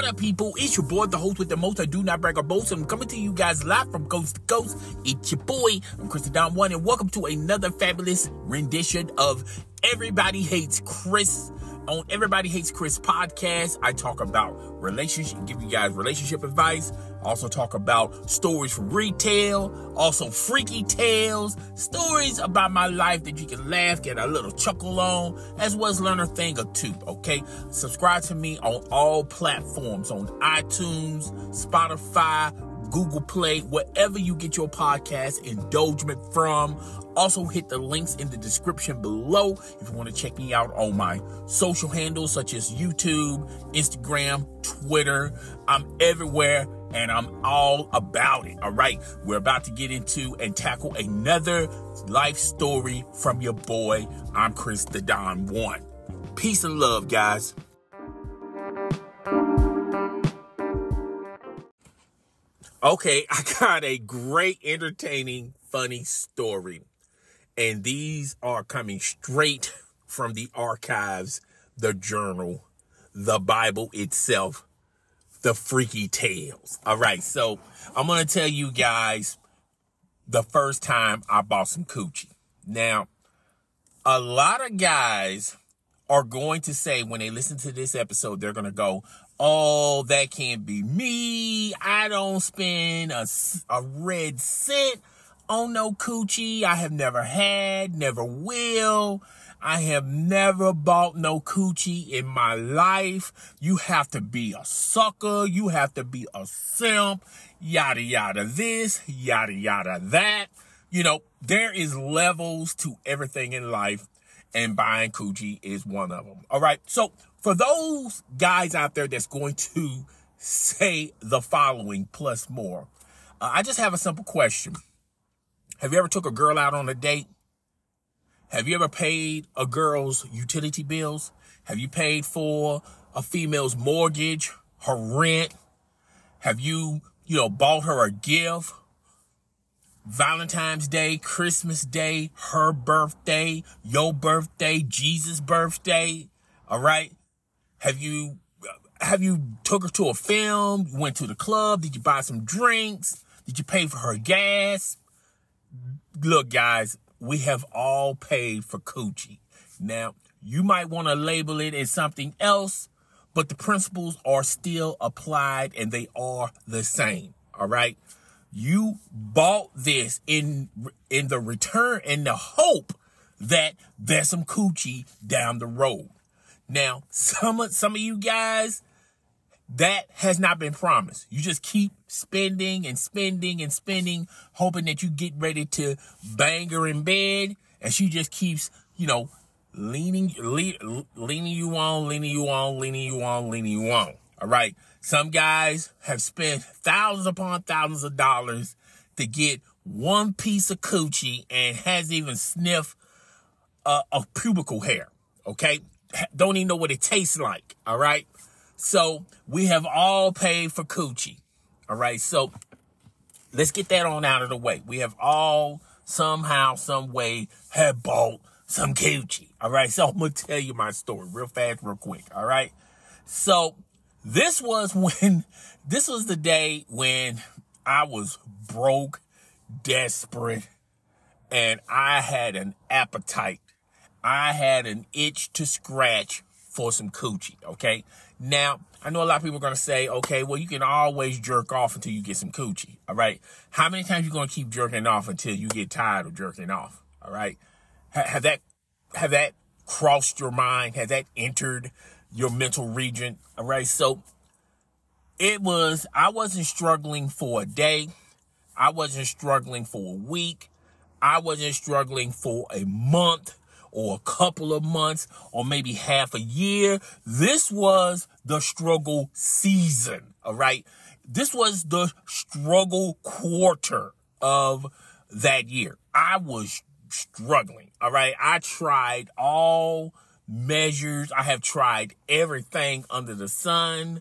What up, people? It's your boy, the host with the most. I do not brag or boast. I'm coming to you guys live from coast to coast. It's your boy. I'm Chris the Don One, and welcome to another fabulous rendition of Everybody Hates Chris. On Everybody Hates Chris podcast, I talk about relationships, give you guys relationship advice. I also talk about stories from retail, also freaky tales, stories about my life that you can laugh, get a little chuckle on, as well as learn a thing or two, okay? Subscribe to me on all platforms, on iTunes, Spotify, Google Play, wherever you get your podcast indulgement from. Also hit the links in the description below if you want to check me out on my social handles such as YouTube, Instagram, Twitter. I'm everywhere and I'm all about it. All right. We're about to get into and tackle another life story from your boy. I'm Chris the Don One. Peace and love, guys. Okay, I got a great, entertaining, funny story. And these are coming straight from the archives, the journal, the Bible itself, the freaky tales. All right, so I'm going to tell you guys the first time I bought some coochie. Now, a lot of guys are going to say when they listen to this episode, they're going to go, oh, that can't be me. I don't spend a red cent on no coochie. I have never had, never will. I have never bought no coochie in my life. You have to be a sucker. You have to be a simp. Yada, yada this, yada, yada that. You know, there is levels to everything in life, and buying coochie is one of them. All right. So for those guys out there that's going to say the following plus more, I just have a simple question. Have you ever took a girl out on a date? Have you ever paid a girl's utility bills? Have you paid for a female's mortgage, her rent? Have you bought her a gift? Valentine's Day, Christmas Day, her birthday, your birthday, Jesus' birthday. All right. Have you took her to a film? You went to the club? Did you buy some drinks? Did you pay for her gas? Look, guys, we have all paid for coochie. Now, you might want to label it as something else, but the principles are still applied and they are the same. All right. You bought this in the return in the hope that there's some coochie down the road. Now, some of you guys, that has not been promised. You just keep spending and spending and spending, hoping that you get ready to bang her in bed, and she just keeps, leaning you on. All right. Some guys have spent thousands upon thousands of dollars to get one piece of coochie and hasn't even sniffed a pubical hair. Okay. Don't even know what it tastes like. All right. So we have all paid for coochie. All right. So let's get that on out of the way. We have all somehow, some way have bought some coochie. All right. So I'm going to tell you my story real fast, real quick. All right. So this was the day when I was broke, desperate, and I had an appetite. I had an itch to scratch for some coochie, okay? Now, I know a lot of people are going to say, okay, well, you can always jerk off until you get some coochie, all right? How many times are you going to keep jerking off until you get tired of jerking off, all right? Have that crossed your mind? Has that entered your mental region, all right? So I wasn't struggling for a day. I wasn't struggling for a week. I wasn't struggling for a month or a couple of months or maybe half a year. This was the struggle season, all right? This was the struggle quarter of that year. I was struggling, all right? I tried all measures. I have tried everything under the sun,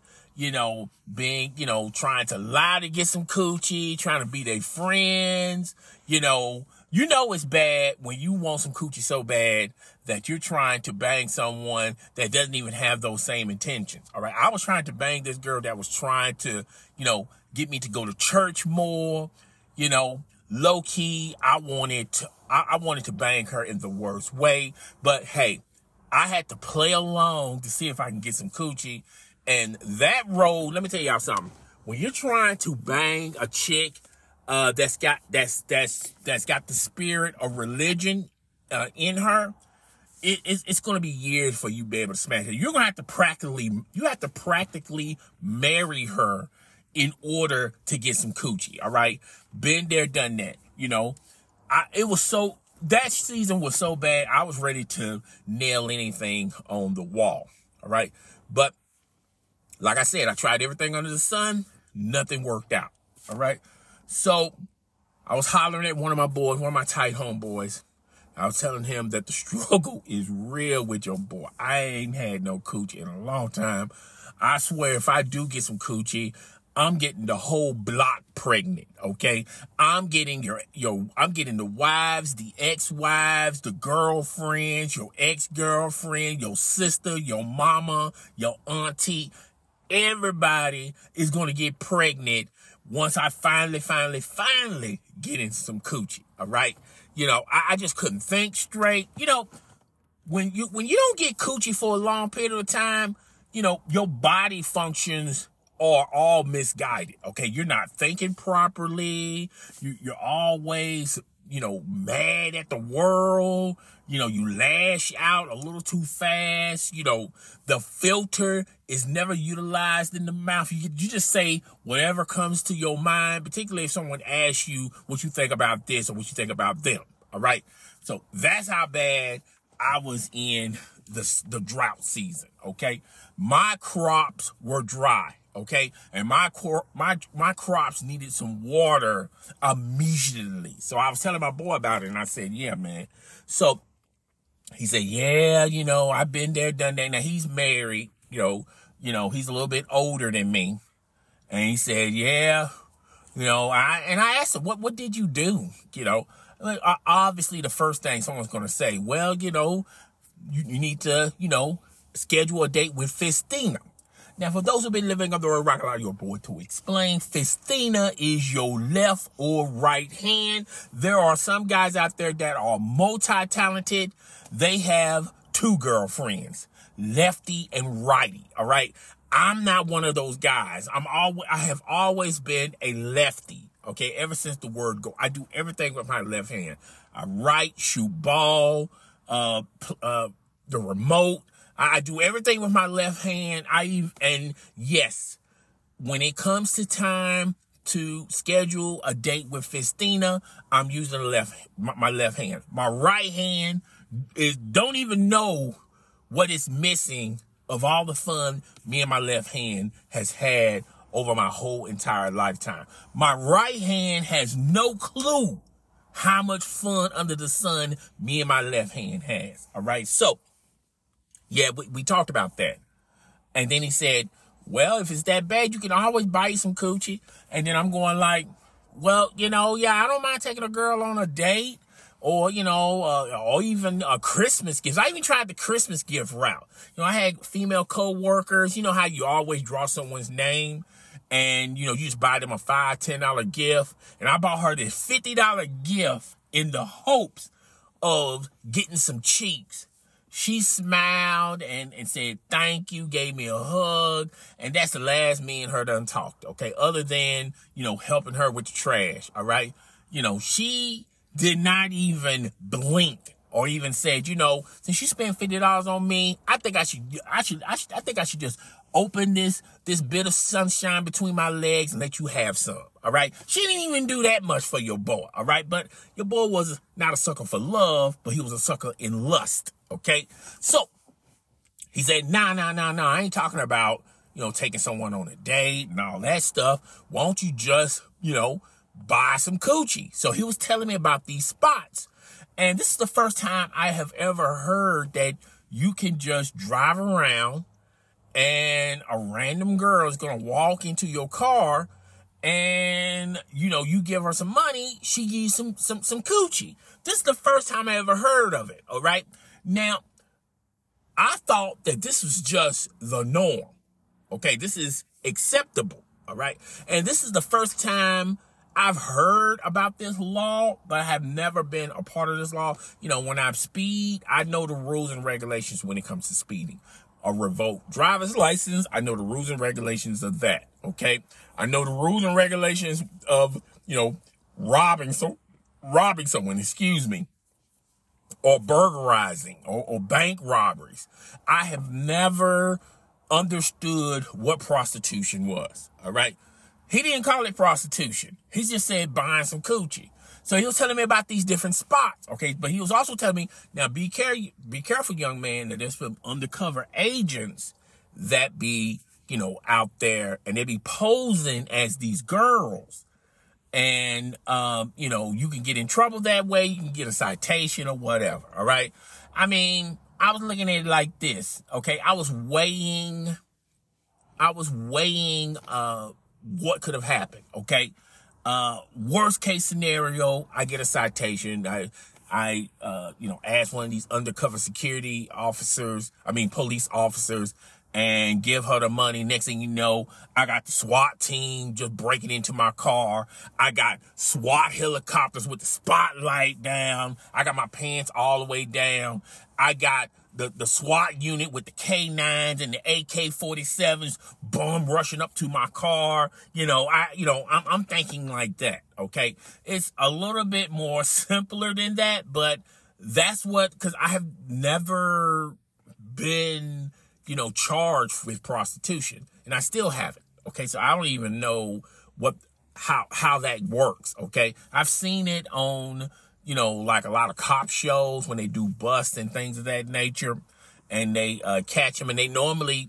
trying to lie to get some coochie, trying to be their friends, You know it's bad when you want some coochie so bad that you're trying to bang someone that doesn't even have those same intentions. All right. I was trying to bang this girl that was trying to, get me to go to church more, low key. I wanted to bang her in the worst way. But hey, I had to play along to see if I can get some coochie. And that road, let me tell y'all something. When you're trying to bang a chick that's got the spirit of religion in her, it's going to be years for you to be able to smash her. You're going to have to practically marry her in order to get some coochie. All right, been there, done that. That season was so bad, I was ready to nail anything on the wall. All right, but like I said, I tried everything under the sun. Nothing worked out. All right. So I was hollering at one of my boys, one of my tight homeboys. I was telling him that the struggle is real with your boy. I ain't had no coochie in a long time. I swear if I do get some coochie, I'm getting the whole block pregnant. Okay. I'm getting I'm getting the wives, the ex-wives, the girlfriends, your ex-girlfriend, your sister, your mama, your auntie. Everybody is going to get pregnant once I finally get into some coochie. All right. I just couldn't think straight. When you don't get coochie for a long period of time, your body functions are all misguided. Okay. You're not thinking properly. You're always, mad at the world. You lash out a little too fast. The filter is never utilized in the mouth. You just say whatever comes to your mind, particularly if someone asks you what you think about this or what you think about them. All right. So that's how bad I was in the drought season. Okay. My crops were dry. Okay. And my crops needed some water immediately. So I was telling my boy about it and I said, yeah, man. So he said, yeah, I've been there, done that. Now he's married, he's a little bit older than me. And he said, yeah, I asked him, what did you do? Obviously the first thing someone's going to say, well, you need to, schedule a date with Fistina. Now, for those who've been living under a rock, allow your boy to explain. Fistina is your left or right hand. There are some guys out there that are multi-talented. They have two girlfriends, lefty and righty. All right. I'm not one of those guys. I have always been a lefty. Okay. Ever since the word go, I do everything with my left hand. I write, shoot ball, the remote. I do everything with my left hand. And yes, when it comes to time to schedule a date with Fistina, I'm using my left hand. My right hand don't even know what is missing of all the fun me and my left hand has had over my whole entire lifetime. My right hand has no clue how much fun under the sun me and my left hand has. All right. So yeah, we talked about that. And then he said, well, if it's that bad, you can always buy some coochie. And then I'm going like, well, I don't mind taking a girl on a date or, or even a Christmas gift. I even tried the Christmas gift route. I had female co-workers. You know how you always draw someone's name and, you just buy them a $5, $10 gift. And I bought her this $50 gift in the hopes of getting some cheeks. She smiled and said, thank you, gave me a hug. And that's the last me and her done talked. Okay. Other than, helping her with the trash. All right. She did not even blink or even said, since you spent $50 on me, I think I should just open this bit of sunshine between my legs and let you have some. All right. She didn't even do that much for your boy. All right. But your boy was not a sucker for love, but he was a sucker in lust. Okay. So he said, nah. I ain't talking about, taking someone on a date and all that stuff. Won't you just, buy some coochie? So he was telling me about these spots. And this is the first time I have ever heard that you can just drive around and a random girl is going to walk into your car and, you know, you give her some money, she gives you some coochie. This is the first time I ever heard of it, all right? Now, I thought that this was just the norm, okay? This is acceptable, all right? And this is the first time I've heard about this law, but I have never been a part of this law. You know, when I speed, I know the rules and regulations when it comes to speeding. A revoked driver's license, I know the rules and regulations of that, okay? I know the rules and regulations of, you know, robbing someone, excuse me, or burglarizing or bank robberies. I have never understood what prostitution was, all right? He didn't call it prostitution. He just said buying some coochie. So he was telling me about these different spots, okay? But he was also telling me, now be careful, young man, that there's some undercover agents that be, you know, out there, and they be posing as these girls. And, you know, you can get in trouble that way. You can get a citation or whatever, all right? I mean, I was looking at it like this, okay? I was weighing what could have happened, okay? Worst case scenario, I get a citation. I you know, ask one of these undercover police officers, and give her the money. Next thing you know, I got the SWAT team just breaking into my car. I got SWAT helicopters with the spotlight down. I got my pants all the way down. I got the SWAT unit with the K9s and the AK-47s, boom, rushing up to my car. I'm thinking like that, okay? It's a little bit more simpler than that, but that's because I have never been, charged with prostitution, and I still haven't, okay? So I don't even know how that works, okay? I've seen it on, like a lot of cop shows when they do busts and things of that nature, and they catch them, and they normally,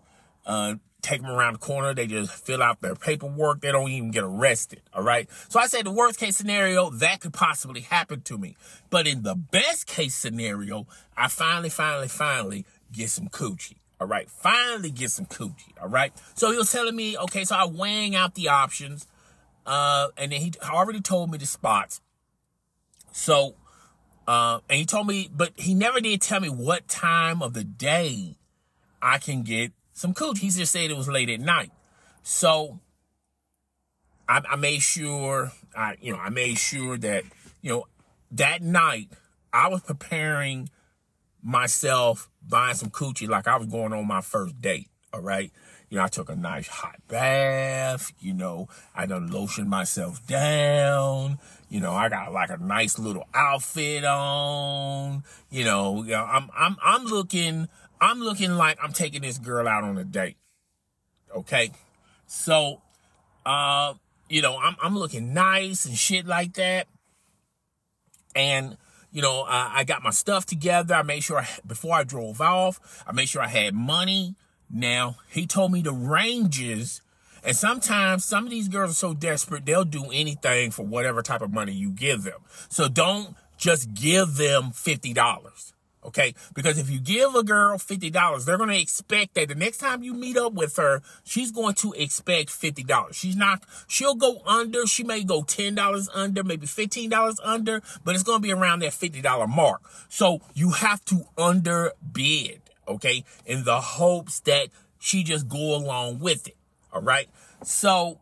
take them around the corner. They just fill out their paperwork. They don't even get arrested, all right? So I said the worst case scenario, that could possibly happen to me. But in the best case scenario, I finally get some coochie, all right? Finally get some coochie, all right? So he was telling me, okay, so I'm weighing out the options, and then he already told me the spots. So, and he told me, but he never did tell me what time of the day I can get some coochie. He just said it was late at night. So I made sure, that, that night I was preparing myself, buying some coochie like I was going on my first date. All right. I took a nice hot bath, I done lotioned myself down, I got like a nice little outfit on, I'm looking like I'm taking this girl out on a date. Okay. So, I'm looking nice and shit like that. And, I got my stuff together. I made sure before I drove off, I made sure I had money. Now, he told me the ranges, and sometimes some of these girls are so desperate, they'll do anything for whatever type of money you give them. So don't just give them $50, okay? Because if you give a girl $50, they're going to expect that the next time you meet up with her, she's going to expect $50. She'll go under, she may go $10 under, maybe $15 under, but it's going to be around that $50 mark. So you have to underbid. Okay, in the hopes that she just go along with it. All right. So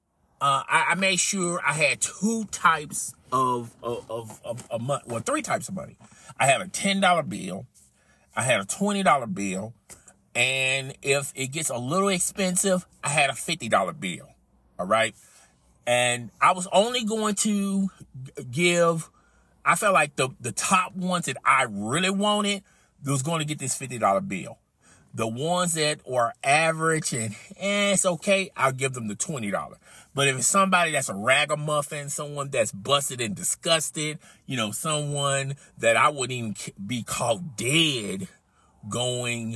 I made sure I had two types of money. Well, three types of money. I had a $10 bill. I had a $20 bill. And if it gets a little expensive, I had a $50 bill. All right. And I was only going to give, I felt like the top ones that I really wanted was going to get this $50 bill. The ones that are average and it's okay, I'll give them the $20. But if it's somebody that's a ragamuffin, someone that's busted and disgusted, someone that I wouldn't even be caught dead going,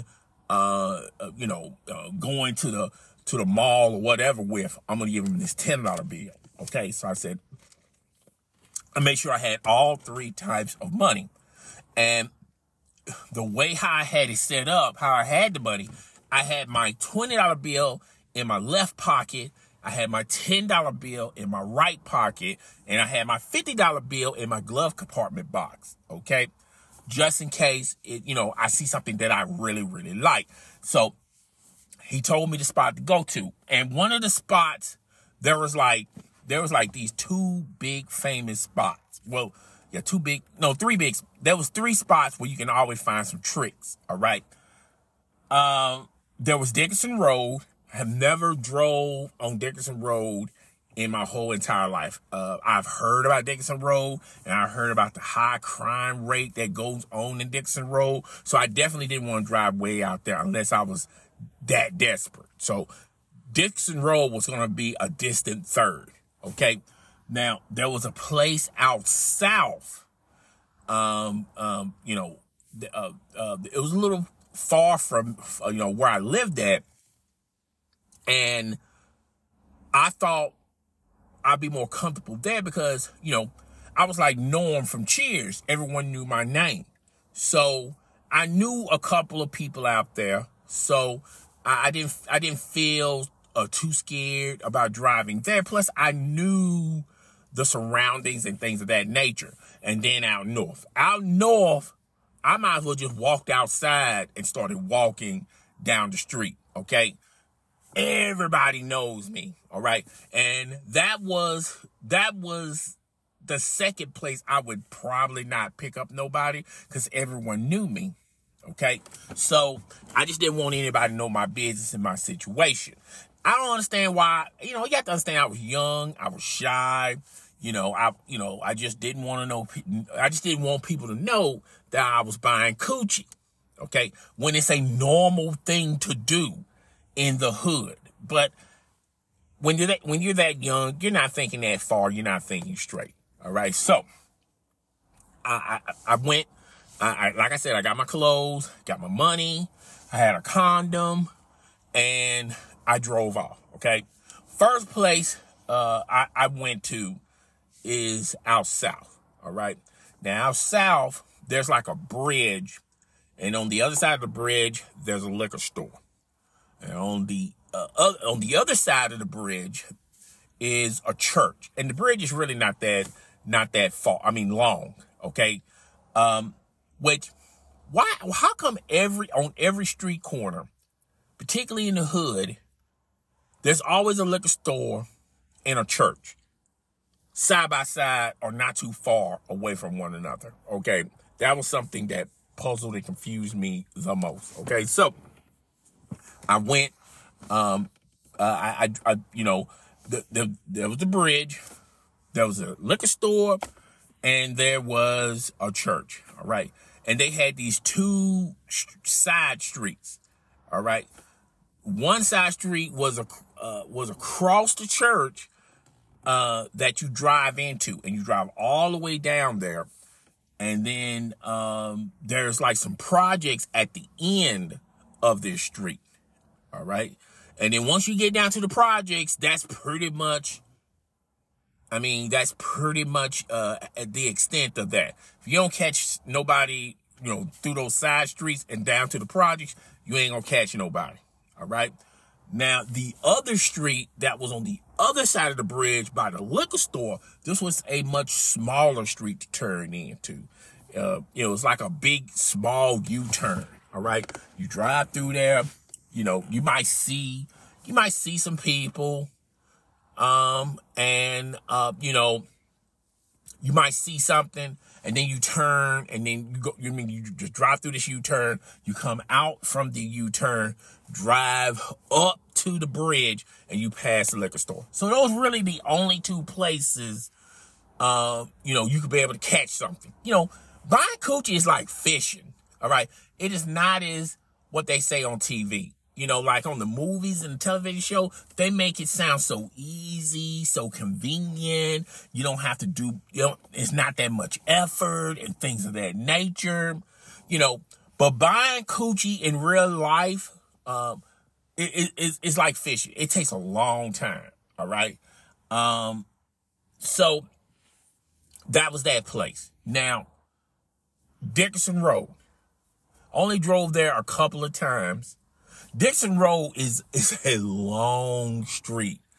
going to the mall or whatever with, I'm going to give them this $10 bill. Okay, so I said, I made sure I had all three types of money. And the way how I had it set up, how I had the money, I had my $20 bill in my left pocket. I had my $10 bill in my right pocket, and I had my $50 bill in my glove compartment box, okay? Just in case, I see something that I really, really like. So he told me the spot to go to. And one of the spots, there was like these two big famous spots. Well, yeah, three big. There was three spots where you can always find some tricks, all right? There was Dickinson Road. I have never drove on Dickinson Road in my whole entire life. I've heard about Dickinson Road, and I heard about the high crime rate that goes on in Dickinson Road. So I definitely didn't want to drive way out there unless I was that desperate. So Dickinson Road was going to be a distant third. Okay. Now there was a place out south. It was a little far from, where I lived at. And I thought I'd be more comfortable there because, I was like Norm from Cheers. Everyone knew my name. So I knew a couple of people out there. So I didn't feel too scared about driving there. Plus I knew the surroundings and things of that nature. And then out north, I might as well just walked outside and started walking down the street. Okay. Everybody knows me, all right? And that was the second place I would probably not pick up nobody because everyone knew me, okay? So I just didn't want anybody to know my business and my situation. I don't understand why, you have to understand I was young, I was shy, I just didn't want to know, I just didn't want people to know that I was buying coochie, okay? When it's a normal thing to do in the hood. But when you're that young, you're not thinking that far. You're not thinking straight. All right. So I went, like I said, I got my clothes, got my money. I had a condom and I drove off. Okay. First place, I went to is out south. All right. Now out south, there's like a bridge, and on the other side of the bridge, there's a liquor store. And on the other side of the bridge is a church, and the bridge is really not that far. I mean, long. Okay. How come on every street corner, particularly in the hood, there's always a liquor store and a church side by side or not too far away from one another? Okay. That was something that puzzled and confused me the most. Okay. So I went, there was the bridge, there was a liquor store, and there was a church. All right. And they had these two side streets. All right. One side street was across the church, that you drive into, and you drive all the way down there. And then, there's like some projects at the end of this street. All right. And then once you get down to the projects, that's pretty much at the extent of that. If you don't catch nobody, through those side streets and down to the projects, you ain't gonna catch nobody. All right. Now, the other street that was on the other side of the bridge by the liquor store, this was a much smaller street to turn into. It was like a big, small U-turn. All right. You drive through there. You might see some people, you might see something, and then you turn, and then you just drive through this U-turn, you come out from the U-turn, drive up to the bridge, and you pass the liquor store. So those really the only two places, you could be able to catch something. Buying coochie is like fishing, all right? It is not as what they say on TV. Like on the movies and the television show, they make it sound so easy, so convenient. You don't have to it's not that much effort and things of that nature, but buying coochie in real life, it's like fishing. It takes a long time. All right. So that was that place. Now, Dickinson Road, only drove there a couple of times. Dickinson Road is a long street.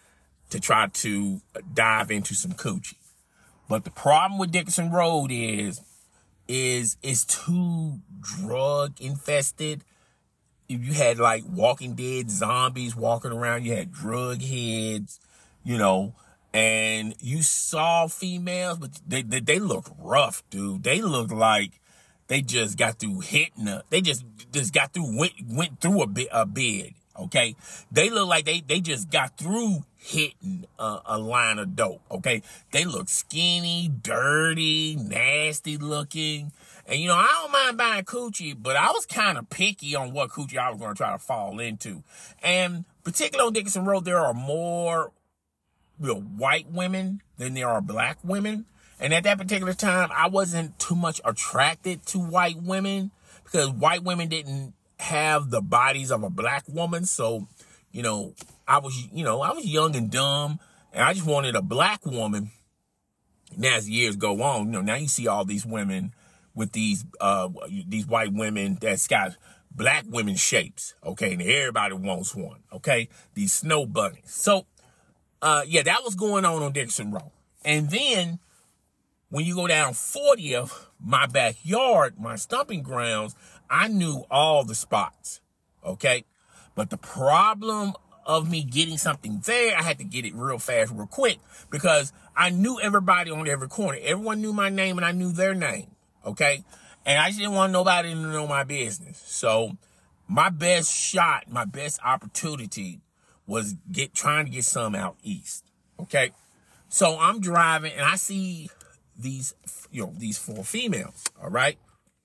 to try to dive into some coochie. But the problem with Dickerson Road is it's too drug infested. If you had like Walking Dead zombies walking around, you had drug heads, you know, and you saw females, but they look rough, dude. They look like they just got through hitting they just got through, went through a bed, okay? They look like they just got through hitting a line of dope, okay? They look skinny, dirty, nasty looking. And, you know, I don't mind buying coochie, but I was kind of picky on what coochie I was going to try to fall into. And particularly on Dickerson Road, there are more, you know, white women than there are black women. And at that particular time, I wasn't too much attracted to white women because white women didn't have the bodies of a black woman. So, you know, I was young and dumb, and I just wanted a black woman. Now, as years go on, you know, now you see all these women with these white women that's got black women shapes, okay? And everybody wants one, okay? These snow bunnies. So, yeah, that was going on Dickerson Road. And then when you go down 40th, my backyard, my stomping grounds, I knew all the spots, okay? But the problem of me getting something there, I had to get it real fast, real quick, because I knew everybody on every corner. Everyone knew my name, and I knew their name, okay? And I just didn't want nobody to know my business. So my best shot, my best opportunity was trying to get some out east, okay? So I'm driving, and I see these 4 females, all right?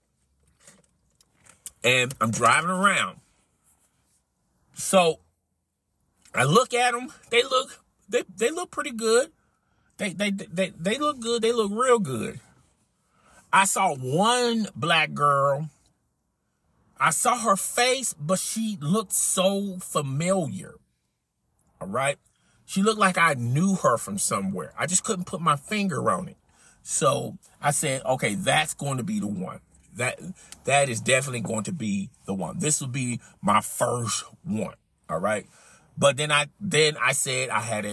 And I'm driving around. So I look at them. They look pretty good. They look good. They look real good. I saw one black girl. I saw her face, but she looked so familiar. All right? She looked like I knew her from somewhere. I just couldn't put my finger on it. So I said, okay, that's going to be the one. That is definitely going to be the one. This will be my first one. All right. But then I said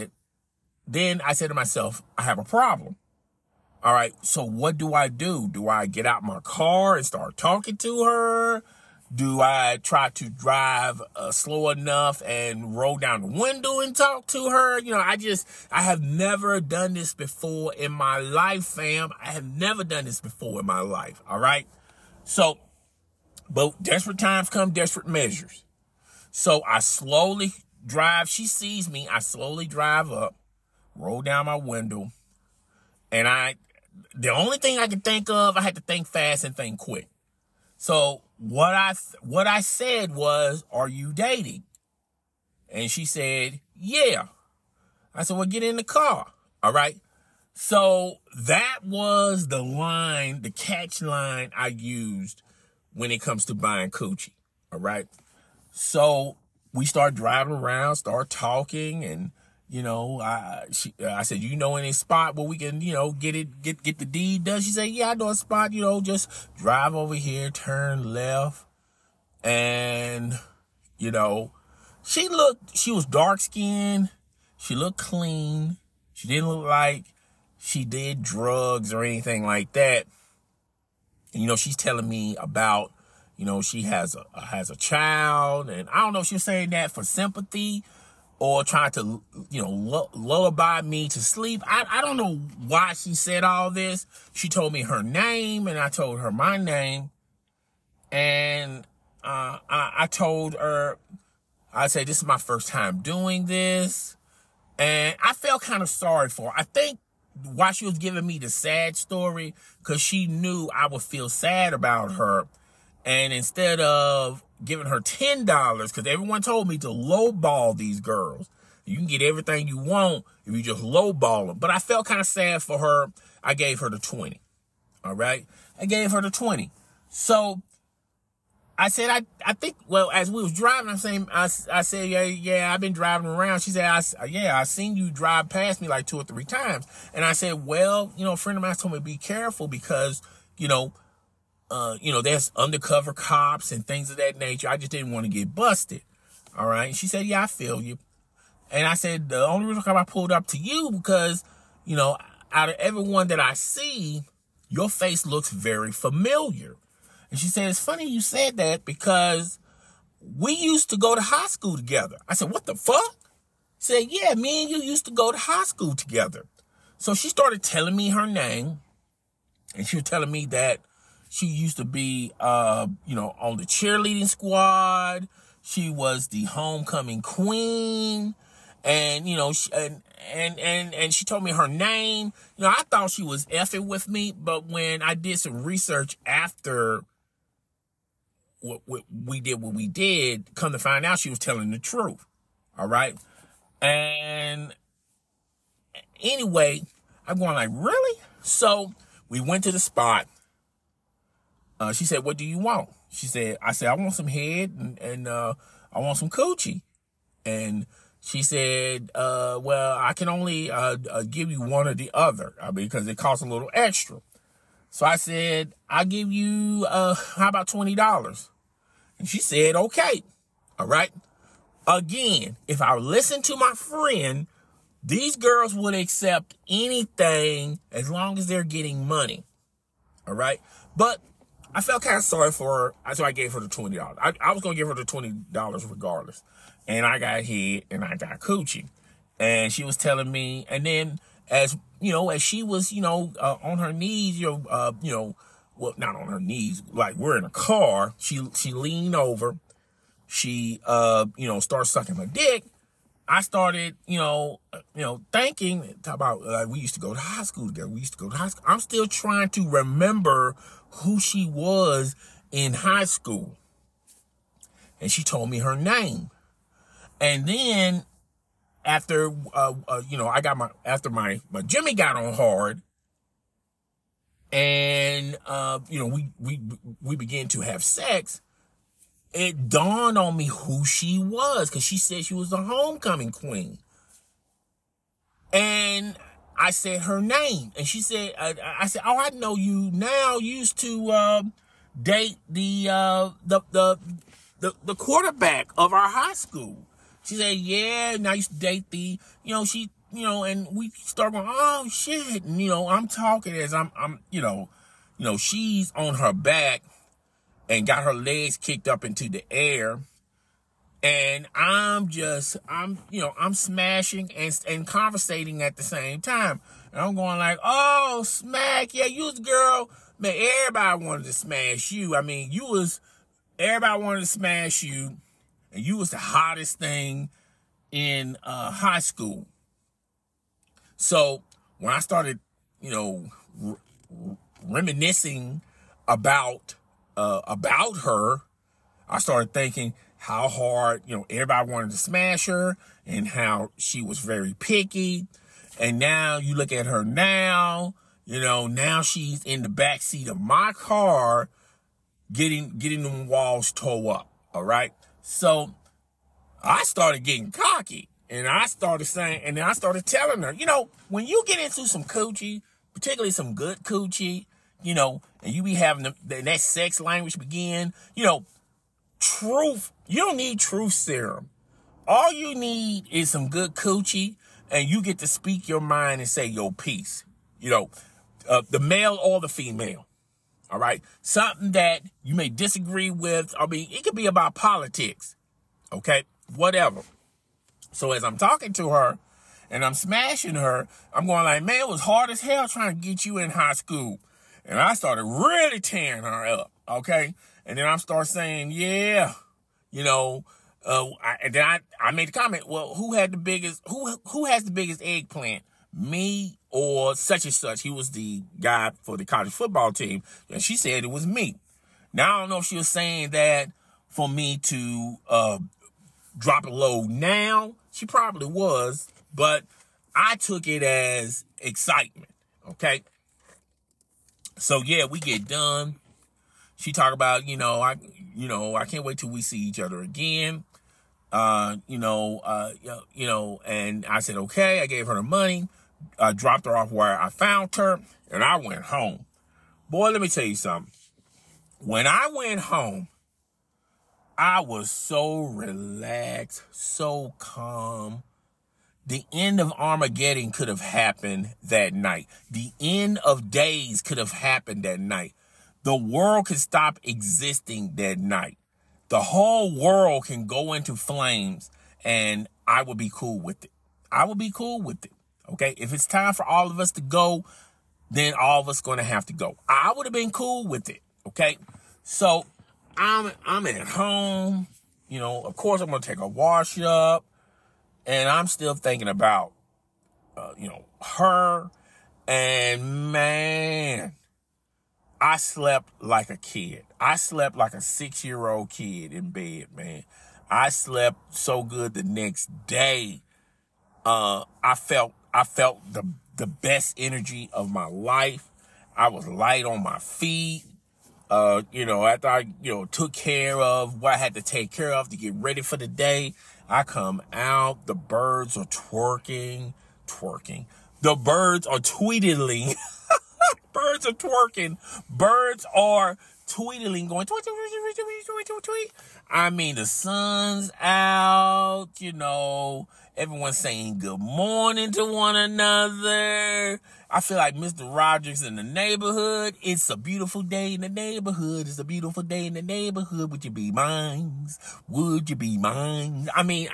Then I said to myself, I have a problem. All right. So what do? Do I get out my car and start talking to her? Do I try to drive slow enough and roll down the window and talk to her? You know, I have never done this before in my life, fam. I have never done this before in my life. All right. So, but desperate times come desperate measures. So I slowly drive. She sees me. I slowly drive up, roll down my window. And the only thing I could think of, I had to think fast and think quick. So what I said was, "Are you dating?" And she said, "Yeah." I said, "Well, get in the car." All right. So that was the line, the catch line I used when it comes to buying coochie. All right. So we start driving around, start talking, and you know, I said, "You know any spot where we can, you know, get the deed done?" She said, "Yeah, I know a spot, you know, just drive over here, turn left." And, you know, she was dark skinned. She looked clean. She didn't look like she did drugs or anything like that. And, you know, she's telling me about, you know, she has a child, and I don't know if she was saying that for sympathy or trying to, you know, lullaby me to sleep. I don't know why she said all this. She told me her name, and I told her my name. And I told her, I said, "This is my first time doing this." And I felt kind of sorry for her. I think why she was giving me the sad story, because she knew I would feel sad about her. And instead of giving her $10, because everyone told me to lowball these girls. You can get everything you want if you just lowball them. But I felt kind of sad for her. I gave her the 20. All right? I gave her the 20. So I said, I think, well, as we was driving, I said, yeah, I've been driving around. She said, I seen you drive past me like 2 or 3 times. And I said, well, you know, a friend of mine told me to be careful because, you know, there's undercover cops and things of that nature. I just didn't want to get busted. All right. And she said, "Yeah, I feel you." And I said, the only reason I pulled up to you because, you know, out of everyone that I see, your face looks very familiar. And she said, it's funny you said that because we used to go to high school together. I said, what the fuck? She said, yeah, me and you used to go to high school together. So she started telling me her name. And she was telling me that she used to be, you know, on the cheerleading squad. She was the homecoming queen. And, you know, and she told me her name. You know, I thought she was effing with me. But when I did some research after what we did, come to find out she was telling the truth. All right. And anyway, I'm going like, really? So we went to the spot. She said, what do you want? I said, I want some head and I want some coochie. And she said, well, I can only give you one or the other because it costs a little extra. So I said, I'll give you, how about $20? And she said, okay. All right. Again, if I listen to my friend, these girls would accept anything as long as they're getting money. All right. But I felt kind of sorry for her. So I gave her the $20. I was going to give her the $20 regardless. And I got head and I got coochie. And she was telling me, and then as, you know, as she was, you know, on her knees, well, not on her knees, like we're in a car, she leaned over, she, you know, started sucking my dick. I started, thinking about, we used to go to high school together. I'm still trying to remember who she was in high school. And she told me her name. And then after, after my Jimmy got on hard and, we began to have sex, it dawned on me who she was because she said she was the homecoming queen. And I said her name. And she said, I said, oh, I know you now. You used to date the quarterback of our high school. She said, yeah, now I used to date and we start going, oh, shit. And, I'm talking as I'm she's on her back and got her legs kicked up into the air. And I'm smashing and conversating at the same time. And I'm going like, oh, smack. Yeah, you was the girl. Man, everybody wanted to smash you. I mean, everybody wanted to smash you. And you was the hottest thing in high school. So when I started, reminiscing about her, I started thinking how hard, everybody wanted to smash her and how she was very picky. And now you look at her now, now she's in the backseat of my car getting them walls tore up. All right. So I started getting cocky and I started saying, and then I started telling her, when you get into some coochie, particularly some good coochie, and you be having that sex language begin, truth, you don't need truth serum. All you need is some good coochie and you get to speak your mind and say your piece, the male or the female. All right. Something that you may disagree with. I mean, it could be about politics. Okay. Whatever. So as I'm talking to her and I'm smashing her, I'm going like, man, it was hard as hell trying to get you in high school. And I started really tearing her up. Okay. And then I start saying, yeah, and then I made the comment, well, who has the biggest eggplant? Me or such and such? He was the guy for the college football team. And she said it was me. Now, I don't know if she was saying that for me to drop a load now. She probably was, but I took it as excitement. Okay. So yeah, we get done. She talked about, I can't wait till we see each other again. And I said, okay, I gave her the money. I dropped her off where I found her and I went home. Boy, let me tell you something. When I went home, I was so relaxed, so calm. The end of Armageddon could have happened that night. The end of days could have happened that night. The world could stop existing that night. The whole world can go into flames, and I would be cool with it. I would be cool with it. Okay? If it's time for all of us to go, then all of us going to have to go. I would have been cool with it. Okay? So I'm at home. You know, of course, I'm going to take a wash up. And I'm still thinking about, her. And man, I slept like a kid. I slept like a 6-year-old kid in bed, man. I slept so good the next day. I felt the best energy of my life. I was light on my feet. After I, took care of what I had to take care of to get ready for the day, I come out, the birds are twerking. The birds are tweedling. Birds are twerking. Birds are tweedling, going tweet, tweet, tweet, tweet, tweet, tweet, tweet. I mean, the sun's out, everyone's saying good morning to one another. I feel like Mr. Rogers in the neighborhood. It's a beautiful day in the neighborhood. It's a beautiful day in the neighborhood. Would you be mine? Would you be mine? I mean,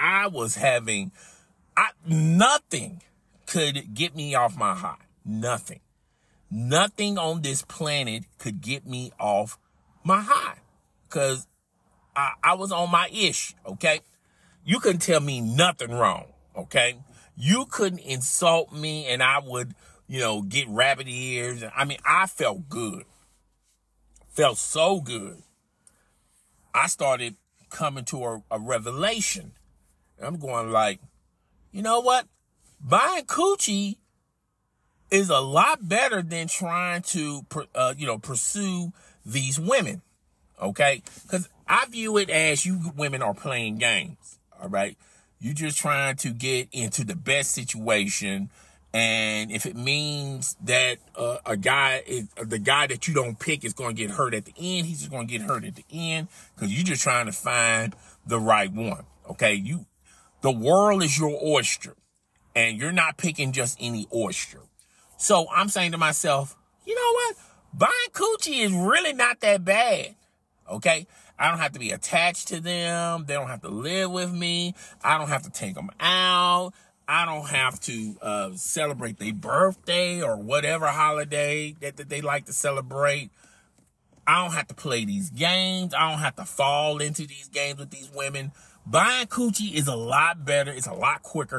nothing could get me off my high. Nothing. Nothing on this planet could get me off my high. Because I was on my ish, okay? You couldn't tell me nothing wrong, okay? You couldn't insult me and I would, get rabbit ears. I mean, I felt good. Felt so good. I started coming to a revelation. I'm going like, you know what? Buying coochie is a lot better than trying to, pursue these women. Okay? Because I view it as you women are playing games. All right? You're just trying to get into the best situation. And if it means that the guy that you don't pick is going to get hurt at the end, he's just going to get hurt at the end because you're just trying to find the right one. Okay? The world is your oyster. And you're not picking just any oyster. So I'm saying to myself, you know what? Buying coochie is really not that bad. Okay? I don't have to be attached to them. They don't have to live with me. I don't have to take them out. I don't have to celebrate their birthday or whatever holiday that they like to celebrate. I don't have to play these games. I don't have to fall into these games with these women. Buying coochie is a lot better. It's a lot quicker.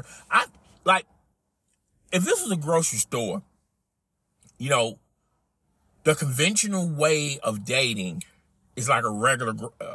If this was a grocery store, the conventional way of dating is like a regular,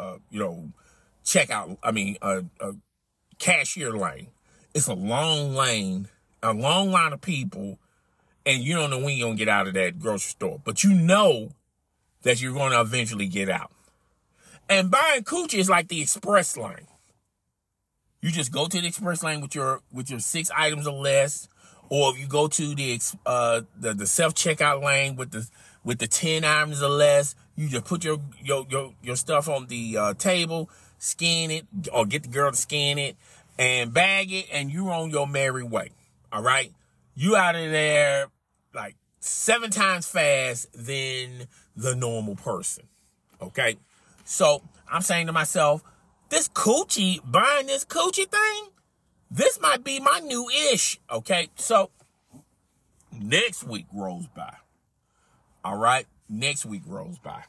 cashier lane. It's a long lane, a long line of people, and you don't know when you're going to get out of that grocery store. But you know that you're going to eventually get out. And buying coochie is like the express lane. You just go to the express lane with your 6 items or less, or if you go to the self-checkout lane with the 10 items or less, you just put your stuff on the table, scan it, or get the girl to scan it, and bag it, and you're on your merry way. All right? You out of there like 7 times fast than the normal person. Okay? So I'm saying to myself, buying this coochie thing, this might be my new ish. Okay? So next week rolls by. All right? Next week rolls by.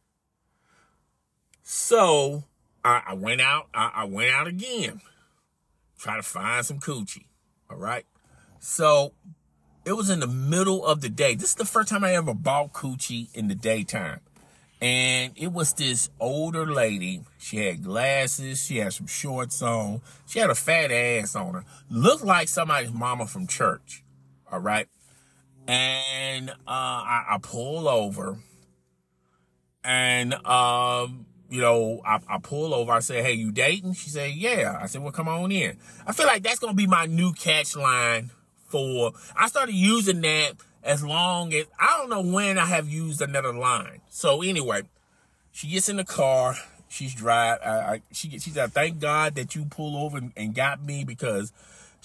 So I went out. I went out again. Try to find some coochie. All right. So it was in the middle of the day. This is the first time I ever bought coochie in the daytime. And it was this older lady. She had glasses. She had some shorts on. She had a fat ass on her. Looked like somebody's mama from church. All right. And I pull over. And I pull over. I say, hey, you dating? She said, yeah. I said, well, come on in. I feel like that's going to be my new catch line I started using that as long as, I don't know when I have used another line. So anyway, she gets in the car. She's driving. She said, thank God that you pull over and got me, because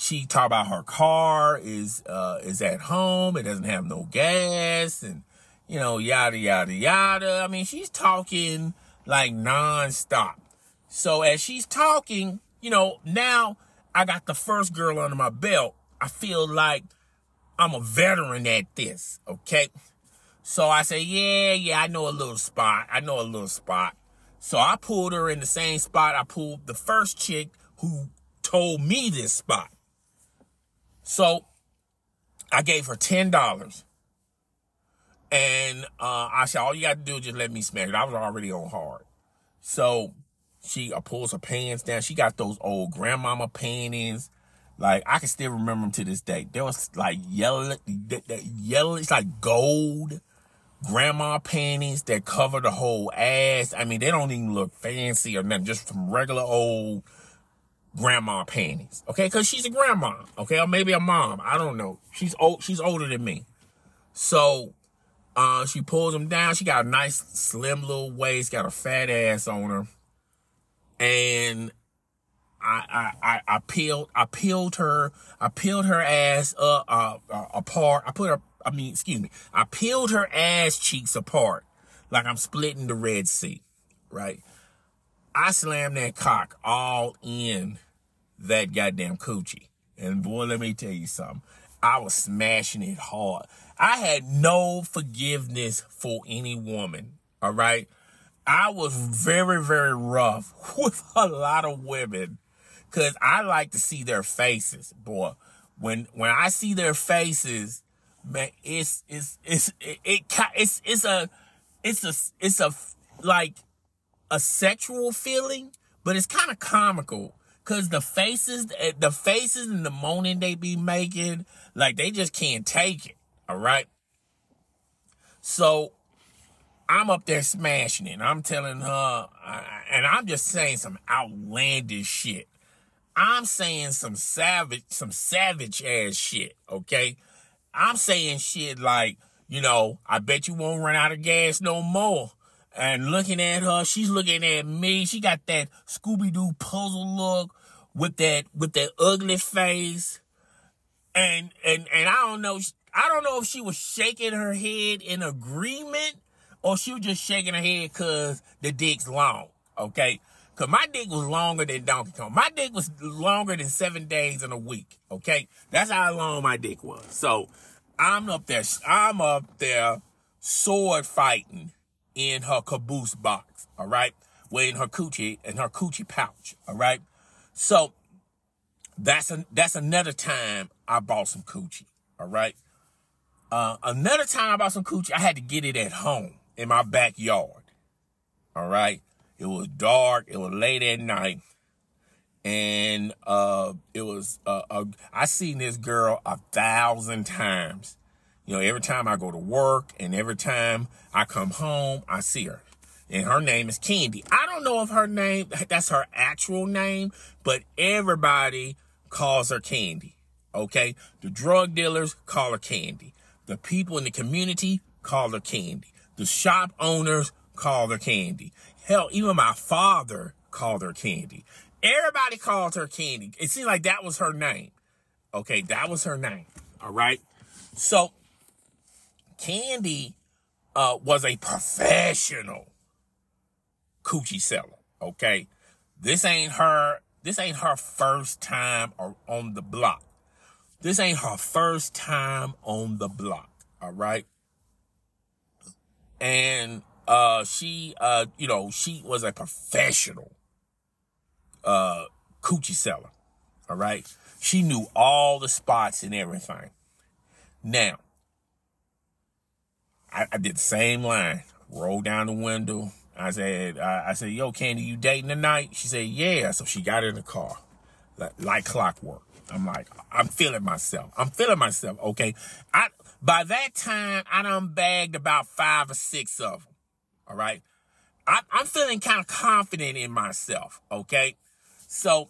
She talked about her car is at home. It doesn't have no gas, and yada yada yada. I mean, she's talking like nonstop. So as she's talking, now I got the first girl under my belt. I feel like I'm a veteran at this, okay? So I say, yeah, I know a little spot. So I pulled her in the same spot I pulled the first chick who told me this spot. So I gave her $10. And I said, all you got to do is just let me smack it. I was already on hard. So she pulls her pants down. She got those old grandmama panties. Like, I can still remember them to this day. There was like yellow, it's like gold grandma panties that cover the whole ass. I mean, they don't even look fancy or nothing, just some regular old grandma panties. Okay, because she's a grandma. Okay, or maybe a mom. I don't know. She's old. She's older than me. So she pulls them down. She got a nice slim little waist, got a fat ass on her, and I peeled her ass apart. I peeled her ass cheeks apart like I'm splitting the Red Sea, right? I slammed that cock all in that goddamn coochie. And boy, let me tell you something. I was smashing it hard. I had no forgiveness for any woman, all right? I was very, very rough with a lot of women because I like to see their faces, boy. When I see their faces, man, it's like a sexual feeling, but it's kind of comical because the faces and the moaning they be making, like they just can't take it. All right. So I'm up there smashing it. I'm telling her, and I'm just saying some outlandish shit. I'm saying some savage ass shit. Okay. I'm saying shit like, I bet you won't run out of gas no more. And looking at her, she's looking at me. She got that Scooby-Doo puzzle look with that ugly face. And I don't know if she was shaking her head in agreement or she was just shaking her head because the dick's long. Okay. Because my dick was longer than Donkey Kong. My dick was longer than 7 days in a week. Okay. That's how long my dick was. So I'm up there sword fighting in her caboose box, all right? Well, in her coochie pouch, all right? So that's another time I bought some coochie, all right? Another time I bought some coochie, I had to get it at home in my backyard, all right? It was dark, it was late at night, and it was, I seen this girl 1,000 times. Every time I go to work and every time I come home, I see her. And her name is Candy. I don't know if that's her actual name, but everybody calls her Candy. Okay? The drug dealers call her Candy. The people in the community call her Candy. The shop owners call her Candy. Hell, even my father called her Candy. Everybody called her Candy. It seemed like that was her name. Okay, that was her name. All right? So Candy was a professional coochie seller, okay? This ain't her first time on the block. This ain't her first time on the block, all right? And she was a professional coochie seller, all right? She knew all the spots and everything. Now, I did the same line. Rolled down the window. I said, yo, Candy, you dating tonight? She said, yeah. So she got in the car, like clockwork. I'm like, I'm feeling myself, okay? By that time, I done bagged about 5 or 6 of them, all right? I'm feeling kind of confident in myself, okay? So,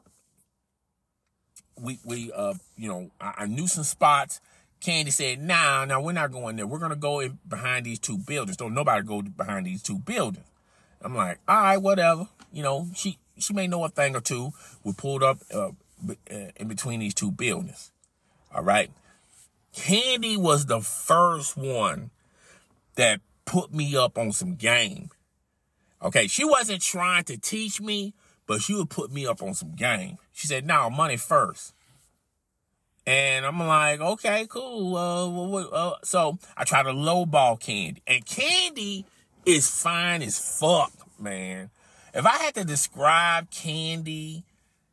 I knew some spots. Candy said, nah, we're not going there. We're going to go in behind these 2 buildings. Don't nobody go behind these 2 buildings. I'm like, all right, whatever. She may know a thing or two. We pulled up in between these two buildings. All right. Candy was the first one that put me up on some game. Okay, she wasn't trying to teach me, but she would put me up on some game. She said, "No, money first." And I'm like, okay, cool. So I try to lowball Candy. And Candy is fine as fuck, man. If I had to describe Candy,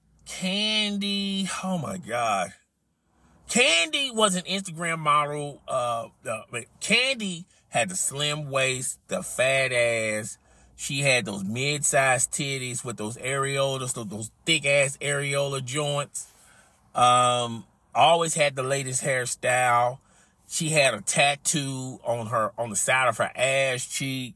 oh my God. Candy was an Instagram model. Candy had the slim waist, the fat ass. She had those mid-sized titties with those areolas, those thick-ass areola joints. Always had the latest hairstyle. She had a tattoo on the side of her ass cheek.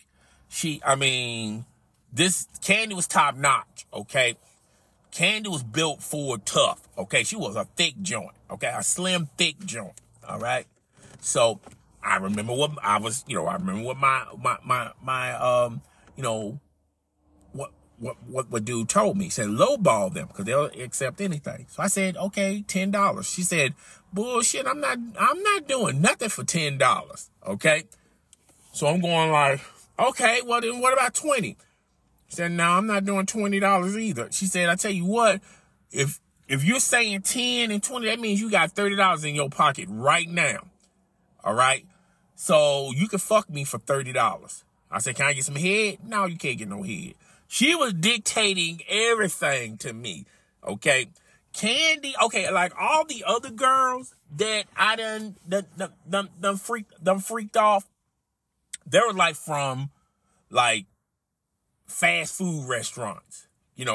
This Candy was top notch, okay? Candy was built for tough, okay? She was a thick joint, okay? A slim, thick joint, all right? So I remember what I was, I remember what what dude told me. He said, lowball them because they'll accept anything. So I said, okay, $10. She said, bullshit, I'm not doing nothing for $10, okay? So I'm going like, okay, well then what about 20? She said, no, I'm not doing $20 either. She said, I tell you what, if you're saying 10 and 20, that means you got $30 in your pocket right now, all right? So you can fuck me for $30. I said, can I get some head? No, you can't get no head. She was dictating everything to me, okay? Candy, okay, like all the other girls that I done freaked off, they were like from like fast food restaurants,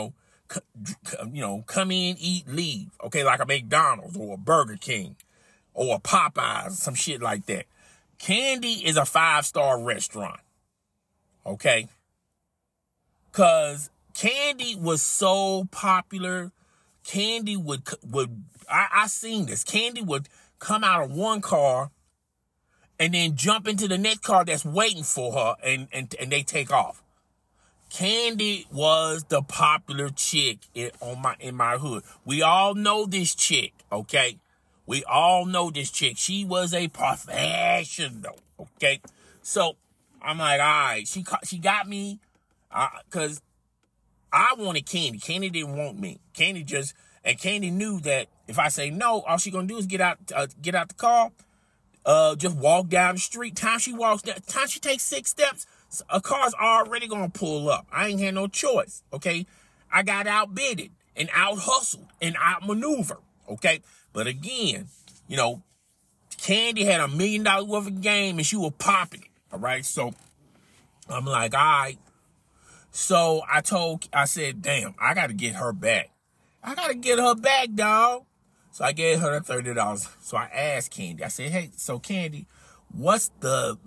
come in, eat, leave, okay, like a McDonald's or a Burger King or a Popeyes, some shit like that. Candy is a 5-star restaurant, okay? Because Candy was so popular. Candy I seen this. Candy would come out of one car and then jump into the next car that's waiting for her and they take off. Candy was the popular chick in my hood. We all know this chick, okay? We all know this chick. She was a professional, okay? So I'm like, all right, she got me. Because I wanted Candy. Candy didn't want me. Candy knew that if I say no, all she gonna do is get out the car, just walk down the street. Time she takes 6 steps, a car's already gonna pull up. I ain't had no choice, okay? I got outbidded and out-hustled and outmaneuvered, okay? But again, Candy had $1 million worth of game and she was popping it, all right? So I'm like, all right. So I said, damn, I got to get her back. I got to get her back, dog. So I gave her the $30. So I asked Candy, I said, hey, so Candy, what's the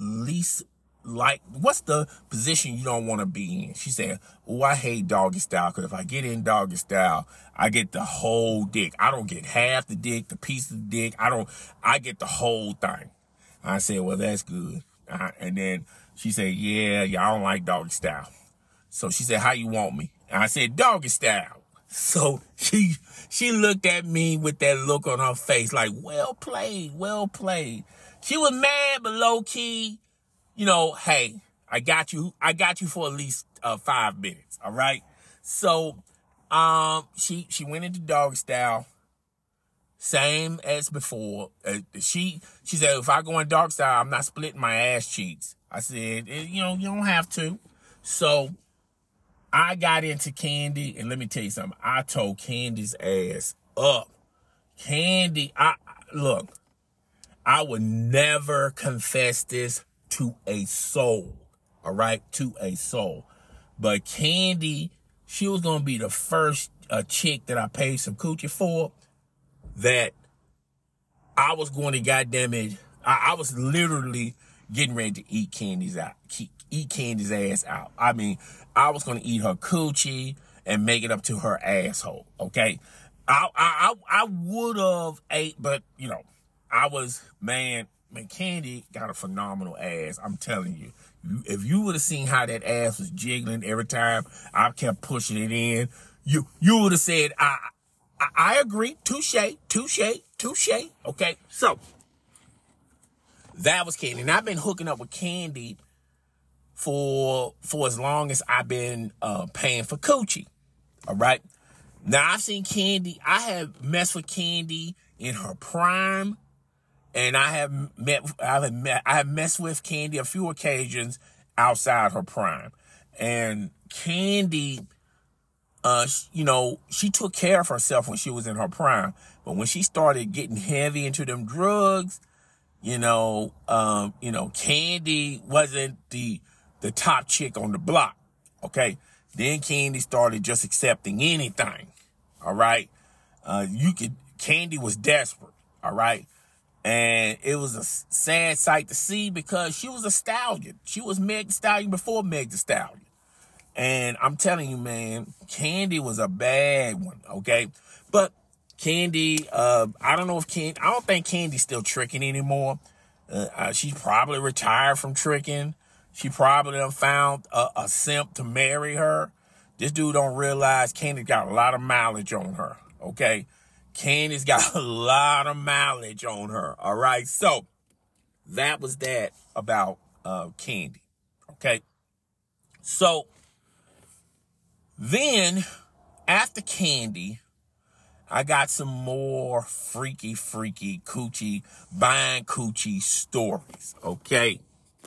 position you don't want to be in? She said, oh, I hate doggy style because if I get in doggy style, I get the whole dick. I don't get half the dick, the piece of the dick. I get the whole thing. I said, well, that's good. And then she said, yeah, I don't like doggy style. So she said, how you want me? And I said, doggy style. So she looked at me with that look on her face like, well played, well played. She was mad, but low key, hey, I got you for at least 5 minutes. All right. So, she went into doggy style. Same as before. She said, if I go in doggy style, I'm not splitting my ass cheeks. I said, you don't have to. So I got into Candy, and let me tell you something. I told Candy's ass up. Candy, look, I would never confess this to a soul, all right? To a soul. But Candy, she was going to be the first chick that I paid some coochie for that I was going to, goddamn it, I was literally getting ready to eat Candy's ass out. I mean, I was going to eat her coochie and make it up to her asshole, okay? I would have ate, but, I was, man, Candy got a phenomenal ass. I'm telling you. If you would have seen how that ass was jiggling every time I kept pushing it in, you would have said, I agree. Touche. Okay. So that was Kandi. And I've been hooking up with Kandi for as long as I've been paying for coochie. All right. Now I've seen Kandi. I have messed with Kandi in her prime, and I have messed with Kandi a few occasions outside her prime. And Kandi, she took care of herself when she was in her prime, but when she started getting heavy into them drugs, Kandi wasn't the top chick on the block. Okay. Then Kandi started just accepting anything. All right. Kandi was desperate. All right. And it was a sad sight to see because she was a stallion. She was Meg Thee Stallion before Meg Thee Stallion. And I'm telling you, man, Kandi was a bad one. Okay. But Kandi, I don't think Kandi's still tricking anymore. She probably retired from tricking. She probably done found a simp to marry her. This dude don't realize Kandi got a lot of mileage on her, okay? Kandi's got a lot of mileage on her, all right? So that was that about Kandi, okay? So then after Kandi, I got some more freaky coochie, buying coochie stories, okay?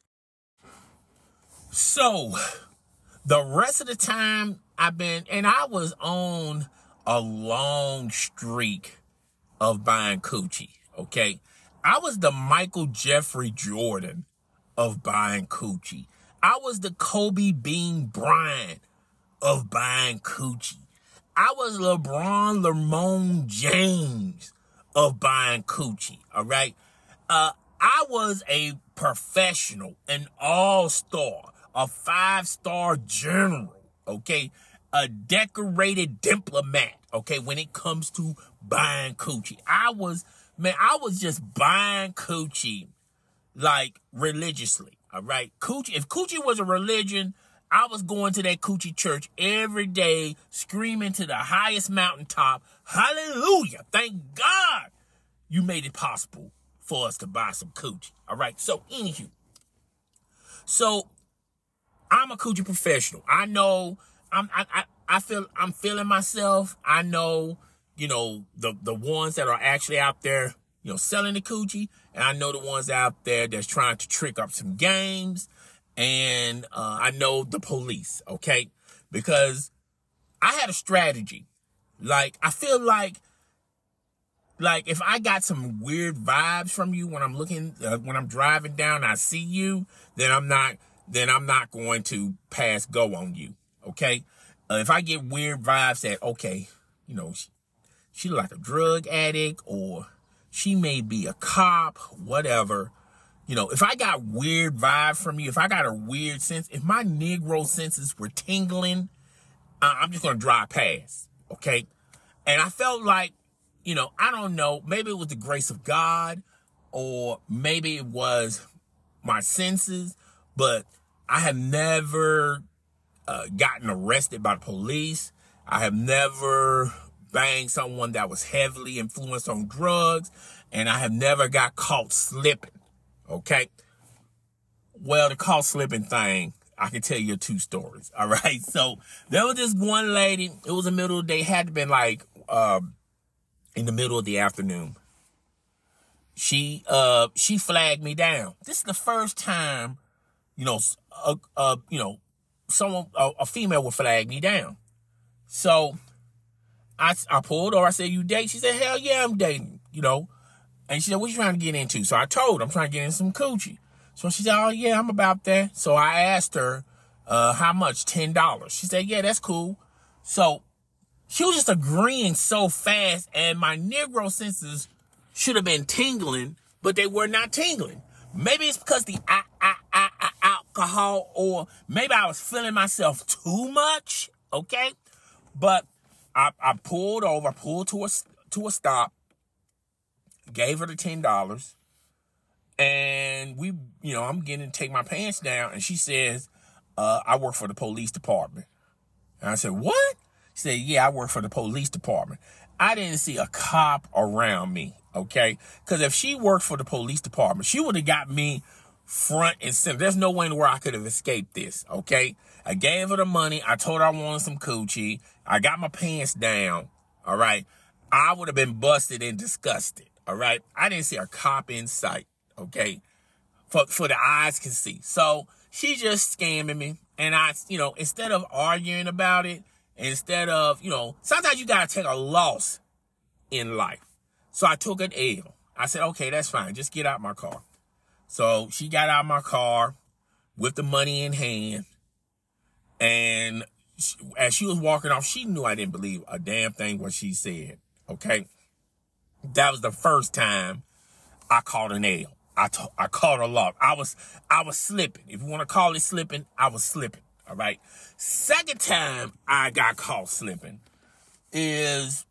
So the rest of the time I was on a long streak of buying coochie, okay? I was the Michael Jeffrey Jordan of buying coochie. I was the Kobe Bean Bryant of buying coochie. I was LeBron James of buying coochie, all right? I was a professional, an all-star, a 5-star general, okay? A decorated diplomat, okay, when it comes to buying coochie. I was just buying coochie, like, religiously, all right? If coochie was a religion, I was going to that coochie church every day, screaming to the highest mountaintop, hallelujah, thank God you made it possible for us to buy some coochie, all right? So, anywho, I'm a coochie professional. I know I'm feeling myself. I know, the ones that are actually out there, selling the coochie, and I know the ones out there that's trying to trick up some games, and I know the police, okay? Because I had a strategy. Like, I feel like if I got some weird vibes from you when I'm driving down, I see you, then I'm not going to pass go on you, okay? If I get weird vibes that, okay, she look like a drug addict, or she may be a cop, whatever, if I got weird vibes from you, if I got a weird sense, if my Negro senses were tingling, I'm just going to drive past, okay? And I felt like, I don't know, maybe it was the grace of God, or maybe it was my senses, but I have never gotten arrested by the police. I have never banged someone that was heavily influenced on drugs, and I have never got caught slipping, okay? Well, the caught slipping thing, I can tell you 2 stories, all right? So there was this one lady, it was the middle of the day, had to been like in the middle of the afternoon. She flagged me down. This is the first time, a female would flag me down. So I pulled her. I said, you date? She said, hell yeah, I'm dating, And she said, what you trying to get into? So I told her, I'm trying to get in some coochie. So she said, oh yeah, I'm about that. So I asked her, how much? $10. She said, yeah, that's cool. So she was just agreeing so fast, and my Negro senses should have been tingling, but they were not tingling. Maybe it's because the alcohol, or maybe I was feeling myself too much, okay? But I pulled over, pulled to a stop, gave her the $10, and I'm getting to take my pants down, and she says, I work for the police department. And I said, what? She said, yeah, I work for the police department. I didn't see a cop around me, okay? Because if she worked for the police department, she would have got me front and center. There's no way in the world I could have escaped this, okay? I gave her the money. I told her I wanted some coochie. I got my pants down, all right? I would have been busted and disgusted, all right? I didn't see a cop in sight, okay? For the eyes can see. So she just scamming me. And I, instead of arguing about it, instead of, sometimes you got to take a loss in life. So I took an L. I said, okay, that's fine. Just get out my car. So she got out my car with the money in hand. And as she was walking off, she knew I didn't believe a damn thing what she said. Okay. That was the first time I caught an L. I caught a lot. I was slipping. If you want to call it slipping, I was slipping. All right. Second time I got caught slipping is,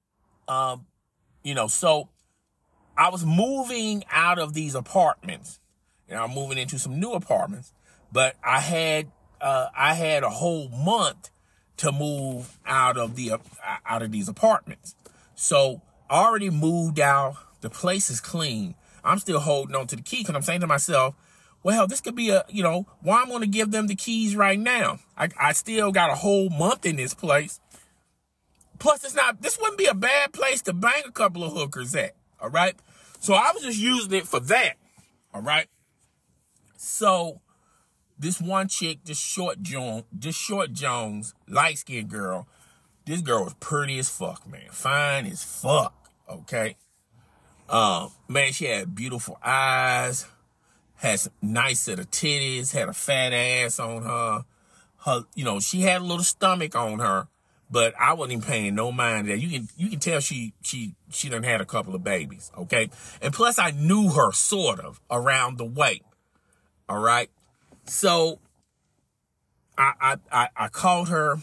so I was moving out of these apartments and I'm moving into some new apartments, but I had a whole month to move out of these apartments. So I already moved out. The place is clean. I'm still holding on to the key because I'm saying to myself, well, this could be why I'm going to give them the keys right now. I still got a whole month in this place. Plus, this wouldn't be a bad place to bang a couple of hookers at. All right. So I was just using it for that. All right. So this one chick, this short Jones, light-skinned girl, this girl was pretty as fuck, man. Fine as fuck. Okay. Man, she had beautiful eyes, had some nice set of titties, had a fat ass on her. She had a little stomach on her, but I wasn't even paying no mind to that. You can tell she done had a couple of babies, okay? And plus I knew her sort of around the way. All right. So I called her.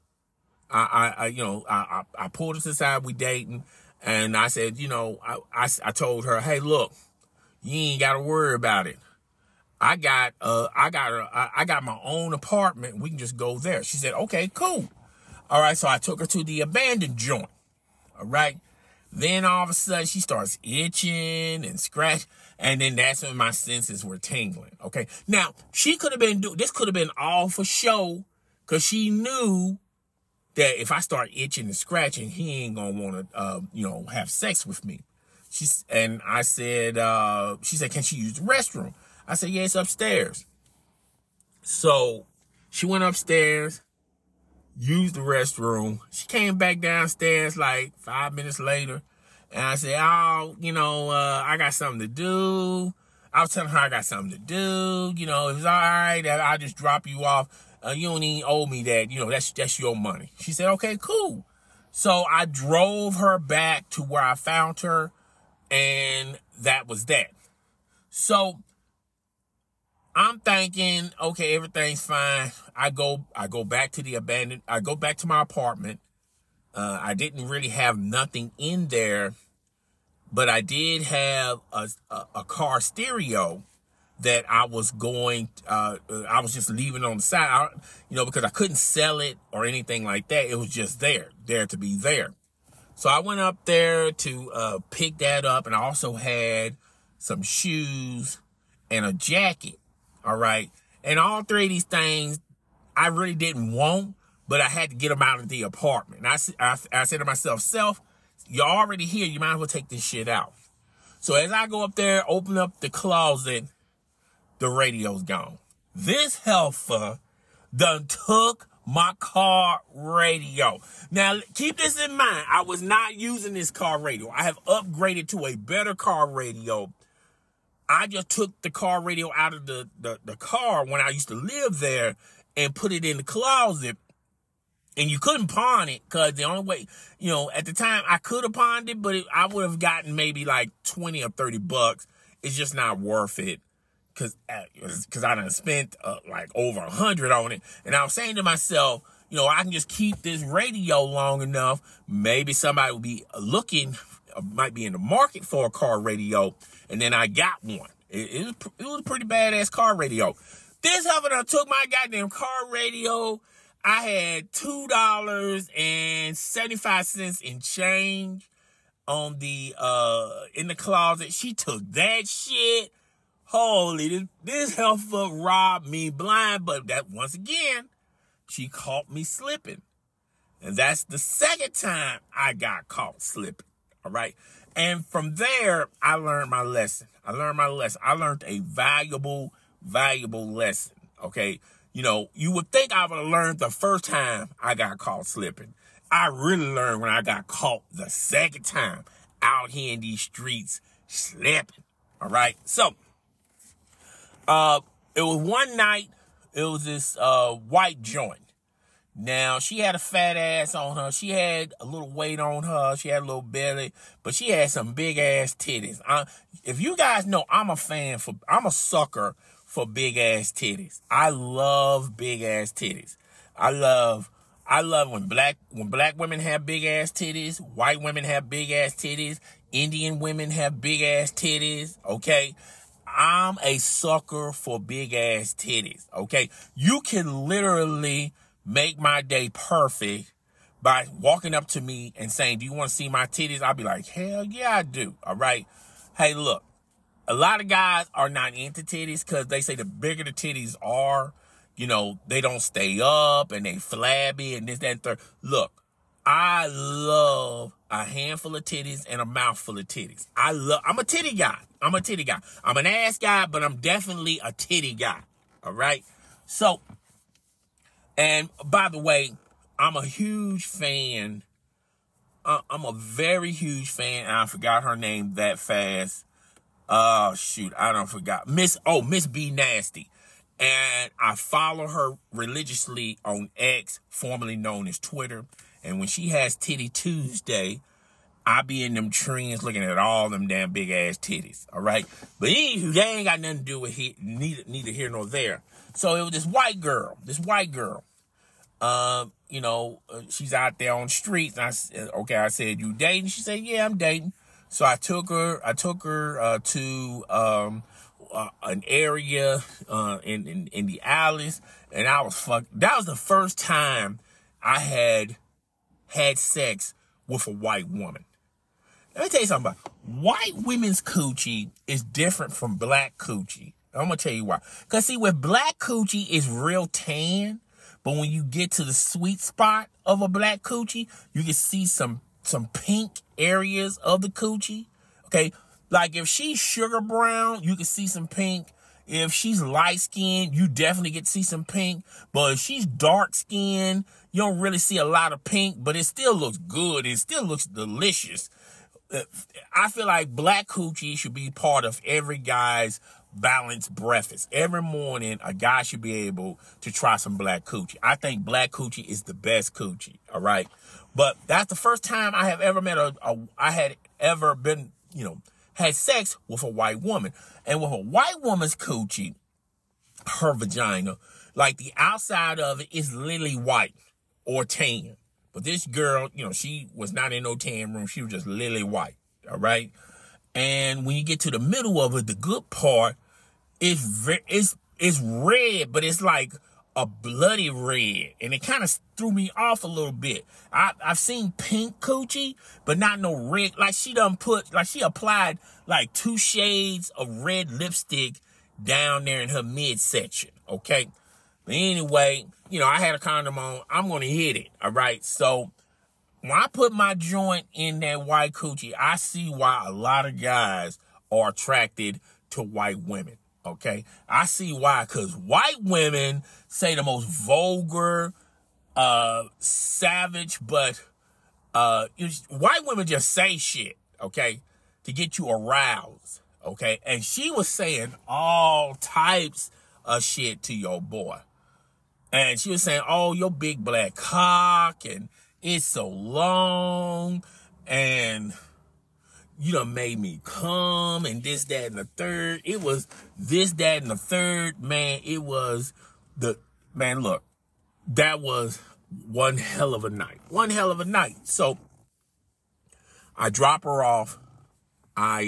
I pulled her to the side, we dating. And I said, I told her, hey, look, you ain't got to worry about it. I got my own apartment. We can just go there. She said, okay, cool. All right. So I took her to the abandoned joint. All right. Then all of a sudden she starts itching and scratching. And then that's when my senses were tingling. Okay. Now she could have this could have been all for show because she knew that if I start itching and scratching, he ain't gonna want to, have sex with me. She said, can she use the restroom? I said, yeah, it's upstairs. So she went upstairs, used the restroom. She came back downstairs like 5 minutes later. And I said, I got something to do. I was telling her I got something to do. If it's all right, I'll just drop you off. You don't even owe me that. That's your money. She said, okay, cool. So I drove her back to where I found her, and that was that. So I'm thinking, okay, everything's fine. I go back to I go back to my apartment. I didn't really have nothing in there, but I did have a car stereo that I was I was just leaving on the side, because I couldn't sell it or anything like that. It was just there to be there. So I went up there to pick that up, and I also had some shoes and a jacket. All right. And all three of these things I really didn't want, but I had to get them out of the apartment. And I said to myself, Self, you're already here. You might as well take this shit out. So as I go up there, open up the closet, the radio's gone. This heifer done took my car radio. Now, keep this in mind. I was not using this car radio. I have upgraded to a better car radio. I just took the car radio out of the car when I used to live there and put it in the closet. And you couldn't pawn it because the only way, at the time I could have pawned it, but I would have gotten maybe like 20 or 30 bucks. It's just not worth it. Cause I done spent like over 100 on it. And I was saying to myself, I can just keep this radio long enough. Maybe somebody will be might be in the market for a car radio. And then I got one. It was a pretty badass car radio. This heifer done took my goddamn car radio. I had $2.75 in change on the in the closet. She took that shit. Holy, this heifer robbed me blind. But that, once again, she caught me slipping. And that's the second time I got caught slipping. All right. And from there, I learned my lesson. I learned a valuable lesson. Okay. You know, you would think I would have learned the first time I got caught slipping. I really learned when I got caught the second time out here in these streets slipping. All right. So, it was one night. It was this white joint. Now, she had a fat ass on her. She had a little weight on her. She had a little belly, but she had some big ass titties. If you guys know, I'm a sucker for big ass titties. I love big ass titties. I love when black women have big ass titties, white women have big ass titties, Indian women have big ass titties. Okay. I'm a sucker for big ass titties. Okay. You can literally make my day perfect by walking up to me and saying, do you want to see my titties? I'll be like, hell yeah, I do. All right. Hey, look, a lot of guys are not into titties because they say the bigger the titties are, you know, they don't stay up and they flabby and this, that, and third. Look, I love a handful of titties and a mouthful of titties. I'm a titty guy. I'm an ass guy, but I'm definitely a titty guy. All right. So, and by the way, I'm a huge fan. I'm a very huge fan. I forgot her name that fast. Oh, shoot. I don't forgot. Miss B Nasty. And I follow her religiously on X, formerly known as Twitter. And when she has Titty Tuesday, I be in them trends looking at all them damn big ass titties. All right. But anywho, they ain't got nothing to do with neither here nor there. So it was this white girl. You know, she's out there on the streets. And I said, you dating? She said, yeah, I'm dating. So I took her to an area in the alleys, and I was fucked. That was the first time I had sex with a white woman. Let me tell you something about white women's coochie is different from black coochie. I'm gonna tell you why. Cause see, with black coochie is real tan, but when you get to the sweet spot of a black coochie, you can see some pink areas of the coochie. Okay. Like if she's sugar brown, you can see some pink. If she's light skinned, you definitely get to see some pink. But if she's dark skinned, you don't really see a lot of pink, but it still looks good. It still looks delicious. I feel like black coochie should be part of every guy's balanced breakfast. Every morning, a guy should be able to try some black coochie. I think black coochie is the best coochie. All right. But that's the first time I have ever met I had ever been, had sex with a white woman. And with a white woman's coochie, her vagina, like the outside of it is lily white or tan. But this girl, she was not in no tan room. She was just lily white. All right. And when you get to the middle of it, the good part is it's red, but it's like a bloody red. And it kind of threw me off a little bit. I've seen pink coochie, but not no red. Like she applied like 2 shades of red lipstick down there in her midsection. Okay. But anyway, I had a condom on. I'm going to hit it. All right. So when I put my joint in that white coochie, I see why a lot of guys are attracted to white women. Okay. I see why, because white women say the most vulgar, savage, but, white women just say shit. Okay. To get you aroused. Okay. And she was saying all types of shit to your boy. And she was saying, oh, your big black cock, and it's so long, and you done made me come, and this, that, and the third. It was this, that, and the third. Man, look, that was one hell of a night. One hell of a night. So I drop her off. I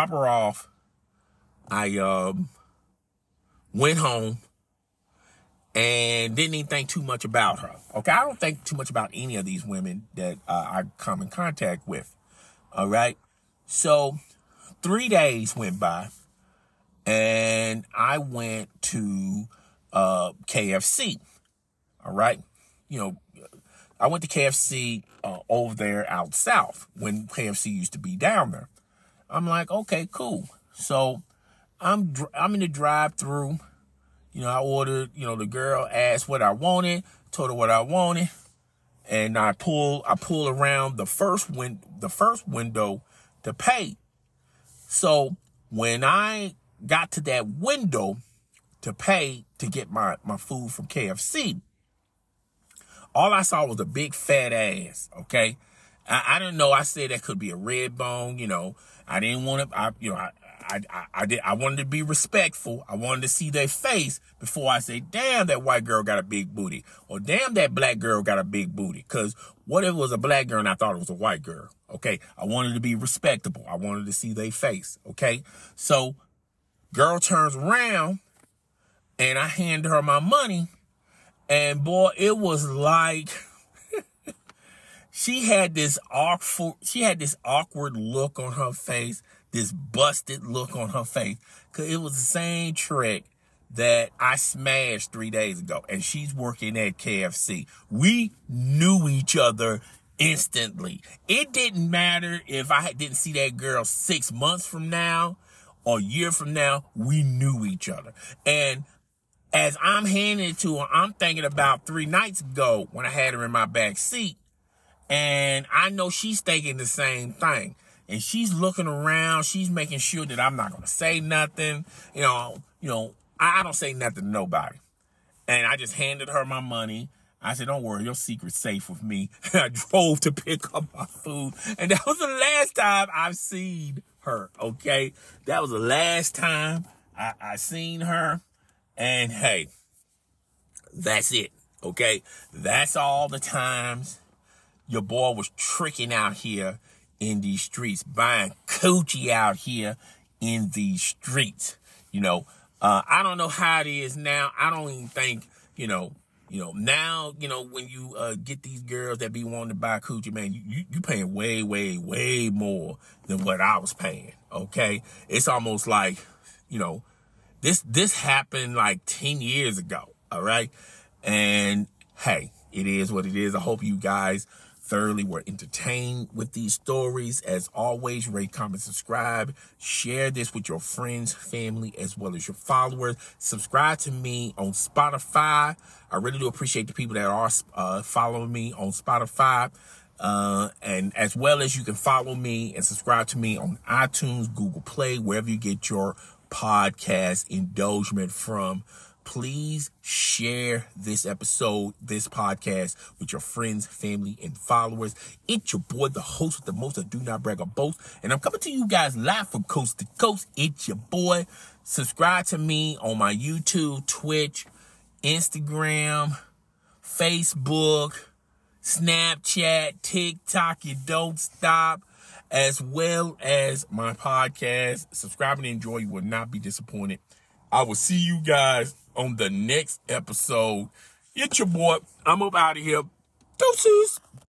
went home. and didn't even think too much about her. Okay, I don't think too much about any of these women that I come in contact with. All right, so 3 days went by, and I went to KFC. All right, I went to KFC over there out south when KFC used to be down there. I'm like, okay, cool. So I'm in the drive-through. I ordered. The girl asked what I wanted, told her what I wanted, and I pull around the first window to pay. So when I got to that window to pay to get my food from KFC, all I saw was a big fat ass. Okay, I didn't know. I said that could be a red bone. I didn't want to. I wanted to be respectful. I wanted to see their face before I say, damn, that white girl got a big booty, or damn, that black girl got a big booty. Because what if it was a black girl and I thought it was a white girl? Okay, I wanted to be respectable. I wanted to see their face. Okay, so girl turns around and I hand her my money, and boy, it was like she had this awkward look on her face. This busted look on her face. Because it was the same trick that I smashed 3 days ago. And she's working at KFC. We knew each other instantly. It didn't matter if I didn't see that girl 6 months from now or a year from now. We knew each other. And as I'm handing it to her, I'm thinking about 3 nights ago when I had her in my back seat. And I know she's thinking the same thing. And she's looking around. She's making sure that I'm not going to say nothing. I don't say nothing to nobody. And I just handed her my money. I said, don't worry, your secret's safe with me. I drove to pick up my food. And that was the last time I've seen her, okay? That was the last time I seen her. And, hey, that's it, okay? That's all the times your boy was tricking out here in these streets, buying coochie out here in these streets. I don't know how it is now. I don't even think, now, when you get these girls that be wanting to buy coochie, man, you paying way, way, way more than what I was paying, okay? It's almost like, this happened like 10 years ago, all right? And, hey, it is what it is. I hope you guys thoroughly were entertained with these stories. As always, rate, comment, subscribe. Share this with your friends, family, as well as your followers. Subscribe to me on Spotify. I really do appreciate the people that are following me on Spotify. And as well as you can follow me and subscribe to me on iTunes, Google Play, wherever you get your podcast indulgement from. Please share this episode, this podcast with your friends, family, and followers. It's your boy, the host with the most, I do not brag or boast. And I'm coming to you guys live from coast to coast. It's your boy. Subscribe to me on my YouTube, Twitch, Instagram, Facebook, Snapchat, TikTok. You don't stop. As well as my podcast. Subscribe and enjoy. You will not be disappointed. I will see you guys on the next episode. It's your boy. I'm up out of here. Deuces.